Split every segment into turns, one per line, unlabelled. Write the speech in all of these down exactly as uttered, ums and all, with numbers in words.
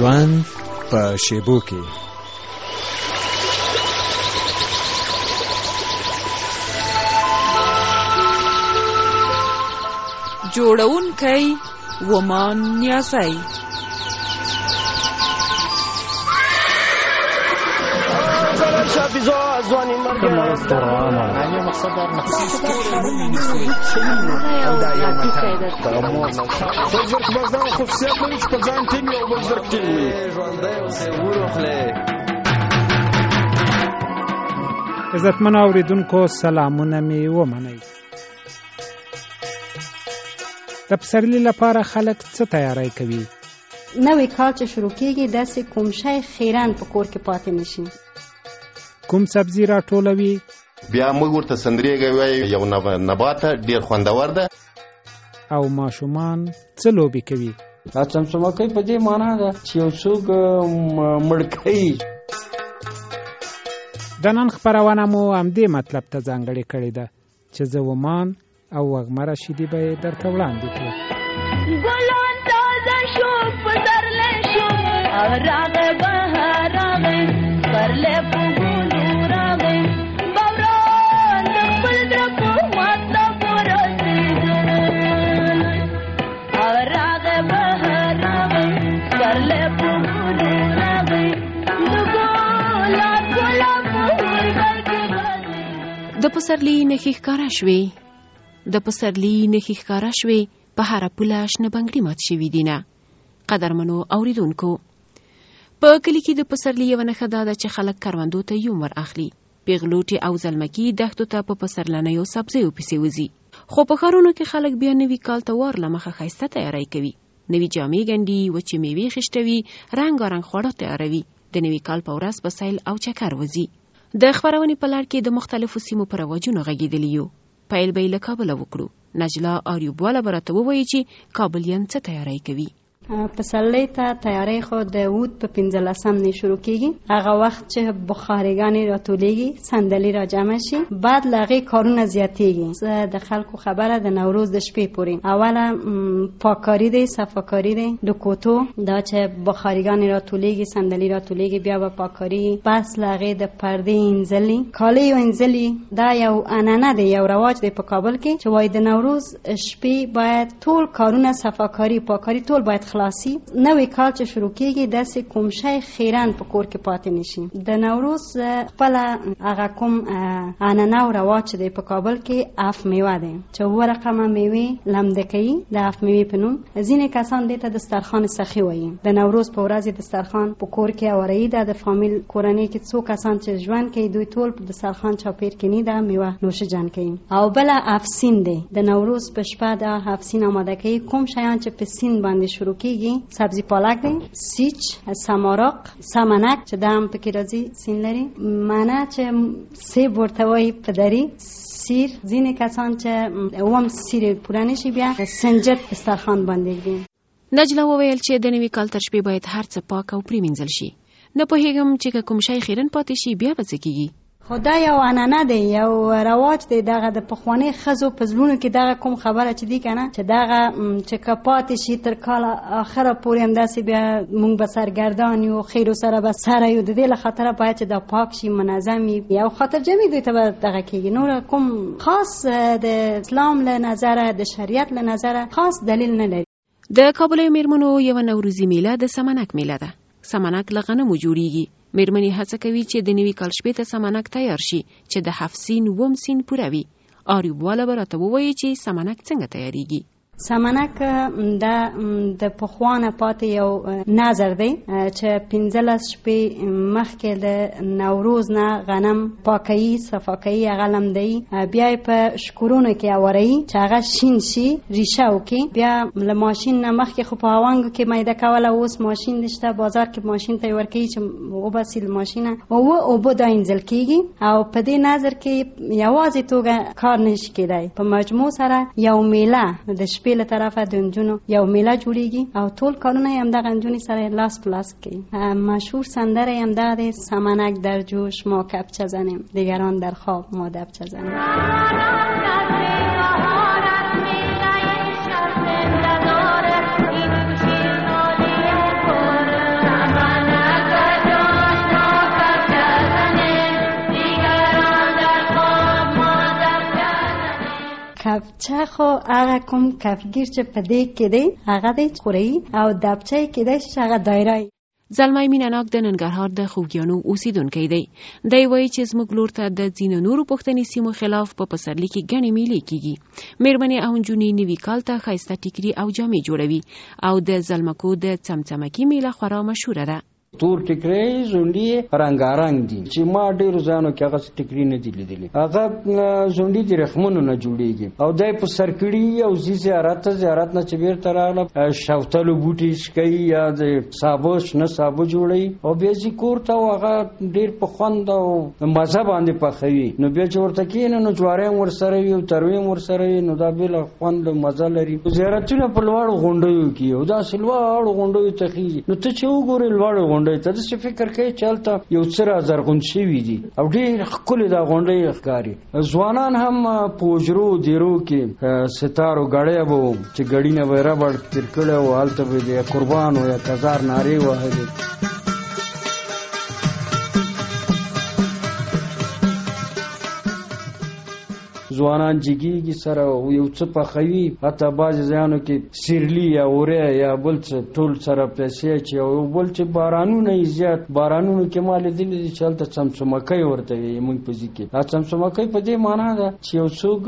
ژوند په شیبو کې.
جوړونکی ومان نیازی.
عزتمن اوریدونکو سلامونه می ومنئ. د پسرلي لپاره خلک څه تیاری کوي؟
نوې کال چې شروع کېږي داسې کوم شی خیرن په کور کې پاتې نشي.
کوم سبزي راټولوي؟
بیا موږ ورته سندرېږه وایو، یو نبات ډېر خوندور ده.
او ماشومان څه لوبې کوي؟
چمچمکۍ په دې معنا ده چې یو څوک مړ کوي.
د نن خپرونه مو همدې مطلب ته ځانګړې کړې ده چې زه ومان او وږمه رشیدي به یې درته وړاندې کړو.
ګلان تازه شو پسرلی شو راغی بهار راغی پرلی په ګلو راغی باران د خپل زړه په مطلبو رسېدلی راغی بهار راغی پرلی په ګلو راغی د ګلاب ګلاب ورګل کې
د پسرلي نښې ښکاره شوې د پسرلي نښې ښکاره شوې په هره پوله شنه بنګړي مات شوي دي نه. قدرمنو اوریدونکو، په کلي کې د پسرلي یوه نښه دا ده چې خلک کروندو ته یوم ور اخلي. پیغلوټې او زلمکي دښتو ته په پسرلنیو سبزیو پسې وځي. خو په ښارونو کې خلک بیا نوي کال ته وار له مخه ښایسته تیاری کوي. نوي جامې ګنډي، وچې میوې خیشتوي، رنګارنګ خواړه تیاروي. د نوي کال په ورځ په سیل او چکر وځي. د خپرونې په لړ کې د مختلفو سیمو پر رواجونو غږېدلي یو. پیل به یې له کابله وکړو. نجله آریوبواله به راته ووایي چې کابلیان څه تیاری کوي.
پسرلی ته تیاری خو د اود په پنځلسم نه شروع کېږي. هغه وخت چې بخارګانې راټولېږي، صندلي را جمع شي، بعد له هغې کارونه زیاتېږي. د خلکو خبره د نوروز د شپې پورې اوله پاککاري دی، صفاکاري دی د کوټو، دا چې بخارګانې راټولېږي، صندلي راټولېږي، بیا به پاککاري، بس له هغې د پردې انځلي، کالیو انځلي. دا یو عنعنه دی، یو رواج دی په کابل کې چې وایي د نوروز شپې باید ټول کارونه صفاکاري پاککاري ټول باید خلاصي. نوې کال چې شروع کېږي داسې کوم شی خیرن په کور کې پاتې نشي. د نوروز خپله هغه کوم عنعنه او رواج چې دی په کابل کې اف میوه دی چې اووه رقمه میوې لمده کوي د اف میوې په نوم. ځینې کسان دې ته دسترخوان سخي وایي. د نوروز په ورځ دسترخوان په کور کې هواري ده. د فامیل کورنۍ کې څو کسان چې ژوند کوي دوی ټول په دسترخوان چاپېر کښېني دا میوه نوشجان کوي. او بله افسین دی. د نوروز په شپه دا افسین آماده کوي. کوم شیان چې په سین باندې شروع کېږي سبزي پالک دی، سیچ، سمارق، سمنک چې دا هم پکې راځي سین لري، معنی چې سیب ورته وایي پدري، سیر، ځینې کسان چې اووم سیر پوره نشي بیا سنجد دسترخوان باندې ږدي.
نجله وویل چې د نوي کال تر شپې باید هر څه پاک او پرېمینځل شي. نه پوهېږم چې که کوم شی خیرن پاتې شي بیا به څه کېږي.
خو دا یو عنعنه دی، یو رواج دی. دغه د پخوانۍ ښځو په زړونو کې دغه کوم خبره چې دی که نه چې دغه چې که پاتې شي تر کال آخره پورې همداسې بیا موږ به سرګردان یو، خیرو سره به سره یو. د دې له خاطره باید چې دا پاک شي، منظم وي، یو خاطر جمعي دوی ته به دغه کېږي. نور کوم خاص د اسلام له نظره د شریعت له نظره خاص دلیل نه لري.
د کابلیو میرمنو یوه نوروزي میله د سمنک میله ده. سمنک له غنمو جوړیږي. میرمنې هڅه کوي چې د نوي کال شپې ته سمنک تیار شي چې د هفت سین وم سین پوره وي. آریوبواله به راته ووایي چې سمنک څنګه تیاریږي.
سمنک دا د پخوانه پاتې یو نظر دی چې پنځلس شپې مخکې د نوروز نه غنم پاکوي، صفاکوي، هغه لمدوي، بیا یې په شکورونو کې هواري چې هغه شین شي، ریشه وکړي. بیا له ماشین نه مخکې خو په هاونګو کې میده کوله، اوس ماشین شته، بازار کې ماشین ته یې ورکوي چې وباسي له ماشینه. اووه اوبه دا انځل کېږي او په دې نظر کې یوازې توګه کار نشي کېدی. په مجموع سره یو میله د شپې له طرفه د نجونو یو میله جوړیږي او ټول کارونه یې همدغه نجونې سره لاس په لاس کوي. مشهور سندره یې همدغه دی، سمنک در جوش ما کبچه زنیم، دیگران در خواب ما دبچه زنیم. دابچه خو هغه کوم کفګیر چې په دې کې دی هغه دی خوري او دابچه کې دی چې هغه دایره.
زلمی مینه‌ناک د ننګرهار د خوږیانو اوسیدونکی دی. دی وایي چې زموږ لور ته د ځینو نورو پښتني سیمو خلاف په پسرلي کې ګڼې میلې کیږي. مېرمنې او نجونې نوي کال ته ښایسته ټیکري او جامې جوړوي او د زلمکو د څمڅمکي میله خورا مشهوره ده.
تور ټیکري زونډي رنگارنګ دي چې ما ډېر ځانو کې هغه ټیکري نه دي لیدلي. هغه زونډي د رخمونو نه جوړیږي او دای په سرکړي او زی زیارت زیارت نه چې بیرته راغله شاوتلو بوټي شکي یا د صابو نه صابو جوړي او بیا چې کور ته هغه ډېر په خوند او مزه باندې پخوي. نو بیا چې ورته کېنه نو جواریم ورسره وي او ترویم ورسره وي نو دا بل خوند مزه لري. زیارتونه په لوړو غونډیو کې او دا سلوړو غونډیو ته خيږي. نو ته چې وګورې لوړو غونډې ته څه فکر کوي چې هلته یو څه زرغون شوي دي او ډېر ښکلې دا غونډۍ ښکاري. ځوانان هم په حجرو دیرو کې ستارو ګړی به و چې ګړي نه به یې ربړ تېر کړی و هلته به د قربان و یا تزار نارې وهلې. ځوانان جګیږي سره یو څه پخوي حتی بعضې ځایانو کې سیرلي یا وری یا بل څه ټول سره پیسې چې او بل چې بارانونه یې زیات بارانونو کې ما لیدلي دي چې هلته څمڅمکۍ ورته وایي موږ په ځي کې. دا څمڅمکۍ په دې معنا ده چې یو څوک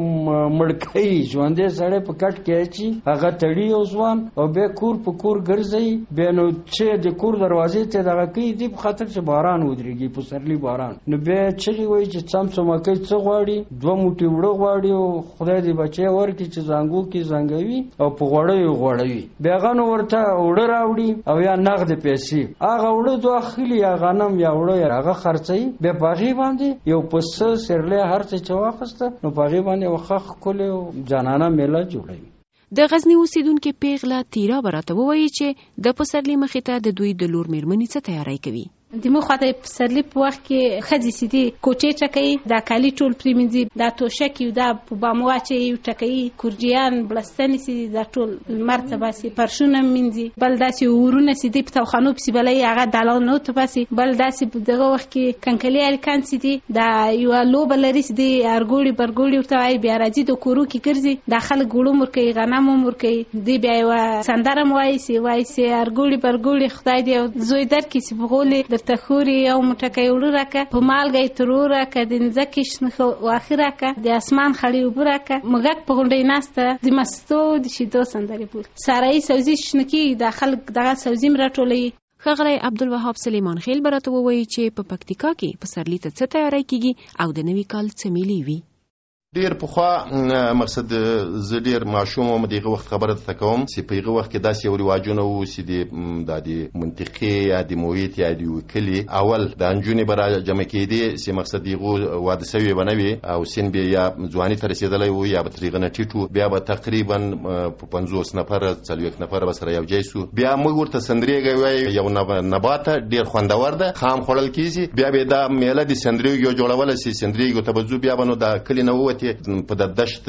مړکۍ ژوندی سړی په کټ کې اچي هغه تړي یو ځوان او بیا کور په کور ګرځوي بیا نو چې د کور دروازې ته دغه کوي دې په خاطر چې باران ودرېږي پسرلي باران. نو بیا چغې وایي چې څمڅمکۍ څه غواړي دوه موټي وړه غواړي او خدای دې بچی ورکړي چې زانګو کې زنګوي او په غوړیو غوړوي. بیا هغه نو ورته وړه راوړي او یا نغد پیسې هغه وړه دوه اخلي یا غنم یا وړه هغه خرڅوي. بیا په هغې باندې یو پسه سیرلی هر څه چې واخیسته نو په هغې باندې یو ښه ښکلې جانانه میله جوړوي.
د غزني اوسیدونکې پیغله تیرا به راته ووایي چې د پسرلي مخې ته د دوی د لور مېرمنې څه تیاری کوي.
د مو خاطر پسرلی په وخت کې خځې سیدي کوچې چکي دا کالی ټول پریمنځي دا توشکی دا په بامواچي ټکي کورجیان بلستنی سیدي دا ټول مرته باسي پرشونه منځي بل داسي ورونه سیدي په توخانو په بلای هغه دالو نو ته باسي بل داسي دغه وخت کې کنکلي الکان سیدي دا یو لو بلری سیدي ارګوړي برګوړي ورته بیا راځي د کورو کې ګرځي داخل ګړو مرکي غنم مرکي دی بیا سندره موای سی وای سی ارګوړي برګوړي خدای دې زوی در کې سی بغولي تخوري او مټکې وړراکه په مالګې تروراکه د ځکه شنه واخراکه د اسمان خړې وبراکه مګک په غونډې ناسته د مستو د شیدو سندري بول سارای سوزي شنکی داخل دغه سوزي مرټولې.
ښاغلی عبدالوهاب سلیمان خیل براته ووایي چې په پکتیکا کې پسرلي ته څه تیاری کیږي او د نوي کال څه میلې وي.
ډیر پخوا مقصد زه ډیر ماشوم وم دغه وخت خبره ته کوم چې په هغه وخت کې داسې یو رواجونه وو چې د منطقې یا د محیط یا د کلي اول د نجونې به را جمع کېدې چې مقصد هغو واده سوي به نه وي او سن به یا ځواني ته رسېدلی و یا به تر هغه نه ټیټ و بیا به تقریبا په پنځوس نفره څلوېښت نفره به سره یو ځای سو بیا موږ ورته سندرېږی وایو یو نباته ډېر خوندور ده خام خوړل کېږي بیا به دا میله د سندرېږو جوړولی شي سندرېږو ته به ځو بیا به نو د کلي نه ووتې په د دشت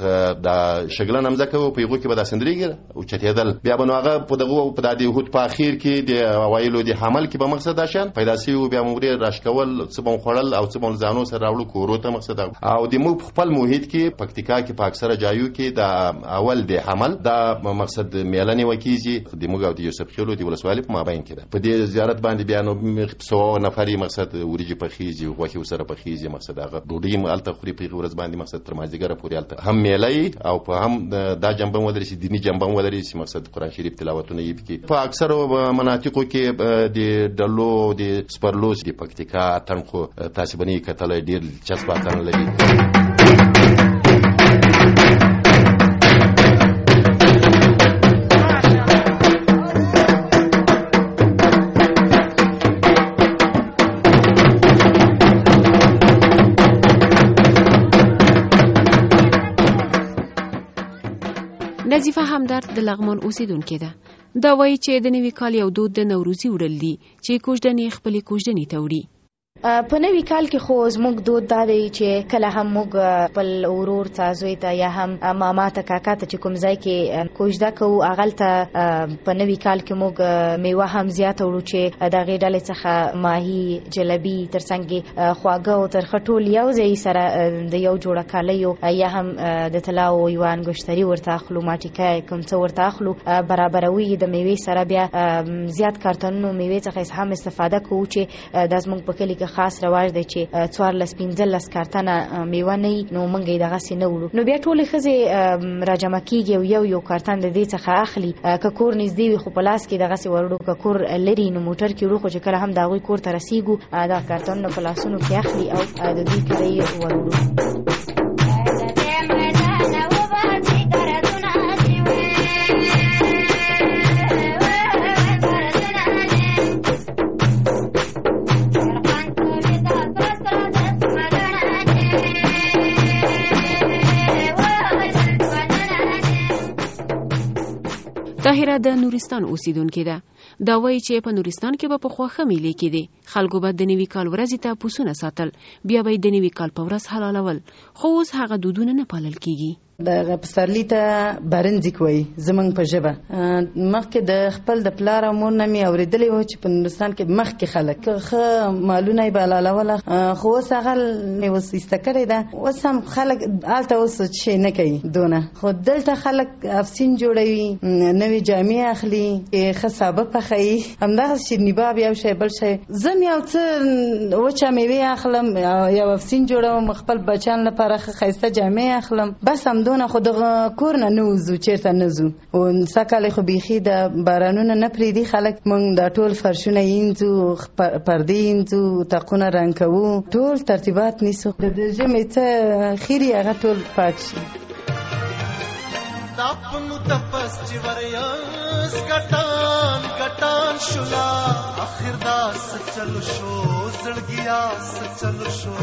د شګلن مځکه و په هغو کې به دا سندرېږي اوچتېدل بیا به نو هغه په دغه په دا د یهود په اخر کې د اوایلو د حمل کې به مقصد دا شیان پیدا سوي و بیا مو ورې راشکول څه به مو خوړل او څه به مو ځانو سره راوړو کورو ته مقصد او د موږ خپل محیط کې پکتیکا کې په اکثره ځایو کې د اول د حمل دا مقصد میله نیول کېږي د موږ او د یوسف خیلو د ولسوالۍ په مابین کې ده په دې زیارت باندې بیا نو سوه نفرې مقصد وریجې پخېږي غوښې ورسره پخېږي مقصد هغه ډوډۍ هم هلته خوري په هغې ورځ باندې مقصد تر مازدیګره پورې هلته هم میله او په هم دا جنبه هم ولري چې دیني جنبه هم ولري چې مقصد قرآن شریف تلاوتونه یې پکې په اکثرو مناطقو کې د ډلو د سپرلو د پکتیکا اتڼ خو تاسې به نه یې کتلی ډېر دلچسپ اتڼ لري.
نظیفه همدرد د لغمان اوسیدونکې ده. دا وایي چې د نوي کال یو دود د نوروزي وړل دي چې کوژدنې خپلې کوژدنې ته وړي.
په نوي کال کې خو زموږ دود دا دی چې کله هم موږ خپل ورور ته زوی ته یا هم ماما ته کاکا ته چې کوم ځای کې کوژده کوو هغلته په نوي کال کې موږ میوه هم زیاته وړو چې د هغې ډلې څخه ماهي جلبي ترڅنګ خواږه او ترخه ټول یو ځای سره د یو جوړه کالیو یا هم د طلاو یوه انګشتري ورته اخلو ماټیکه کوم څه ورته اخلو برابروي د میوې سره بیا زیات کارتنونو میوې څخه هم استفاده کوو چې دا زموږ په کلي کې خاص رواج دی چې څوارلس پنځلس کارتنه میوه نه وي نو موږ یې دغسې نه وړو. نو بیا ټولې ښځې راجمع کېږي او یو یو کارتن د دې څخه اخلي. که کور نږدې وي خو په لاس کې دغسې وروړو، که کور لري نو موټر کې وړو، خو چې کله هم د هغوی کور ته رسېږو دا کارتنونه په لاسونو کې اخلي او د دوی کره یې وروړو.
طاهره د نورستان اوسیدونکې ده. دا وایي چې په نورستان کې به پخوا ښه میلې کېدې. خلکو به د نوي کال ورځې ته پسونه ساتل، بیا به یې د نوي کال په ورځ حلالول، خو اوس هغه دودونه نه پالل کېږي.
د پسرلي ته برنځیک وایي زمونږ په ژبه. مخکې د خپل د پلار او مور نه مې اورېدلی و چې په نورستان کې مخکې خلک ښه مالونه یې به حلالوله، خو اوس هغه مې اوس ایسته کړې ده. اوس هم خلک هلته اوس شی نه کوي دونه، خو دلته خلک افسین جوړوي، نوې جامې اخلي، ښه سابه پخوي، همدغسې شیرني باب یو شی بل شی. زه م یو څه وچه میوې اخلم، یو افسین جوړوم، خپل بچیانو لپاره ښه ښایسته جامې اخلم، بس همدونه. خو دغه کور نه نه وځو، چېرته نه ځو. سږکال خو بیخي د بارانونه نه پرېږدي خلک، موږ دا ټول فرشونه وینځو، پردې وینځو، طاقونه رنګ کوو، ټول ترتیبات نیسو. د ژمي څه خیري هغه ټول پاک شي.
داپنو تپس چې وریاس ګټان ګټان شولا اخر داس چلو شو زړګیا چلو شو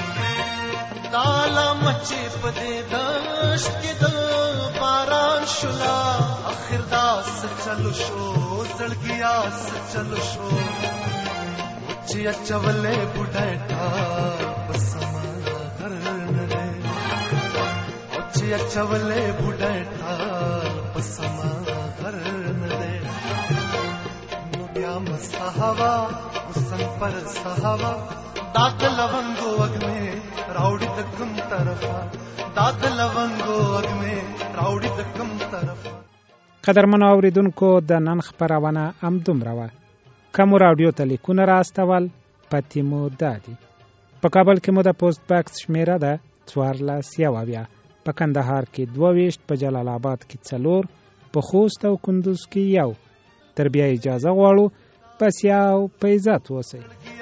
تالا مچې په دې دشت کې د باران شولا اخر داس چلو شو زړګیا چلو شو چې چولې بډایټا بسما غر نه چې چولې بډایټا بسما غر نه نو بیا مسحوا وسن پر سحوا داغ لونګو وګمه راوړي د کوم طرفه داغ لونګو وګمه راوړي د کوم طرفه.
قدرمنو اوریدونکو د نن خبرونه هم دومره وه. کوم راډیو ته لیکونه راستول پتی مو دادي. په کابل کې مو د پوسټ باکس شمیره ده څوارلس یو اویا، په کندهار کې دوه ویشت، په جلال آباد کې څلور، په خوست او کندوز کې یو. تر بیا اجازه غواړو پس یو په عزت اوسئ.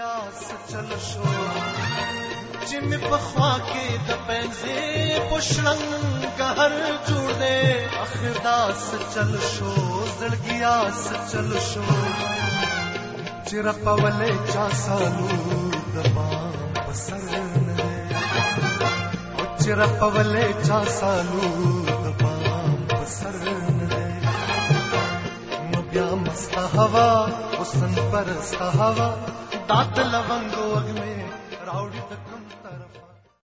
چې مې په خوا کې د پنځې پوشړنګ هر جوړ دی اخر داس چل شو زړګیا چل شو چې رپولې چا سالو د بام پسر نه چې رپولې چا سالو د بام پسر نه نو بیا مست هوا وسن پر هوا دات لونګو اګ میں راوړي د کوم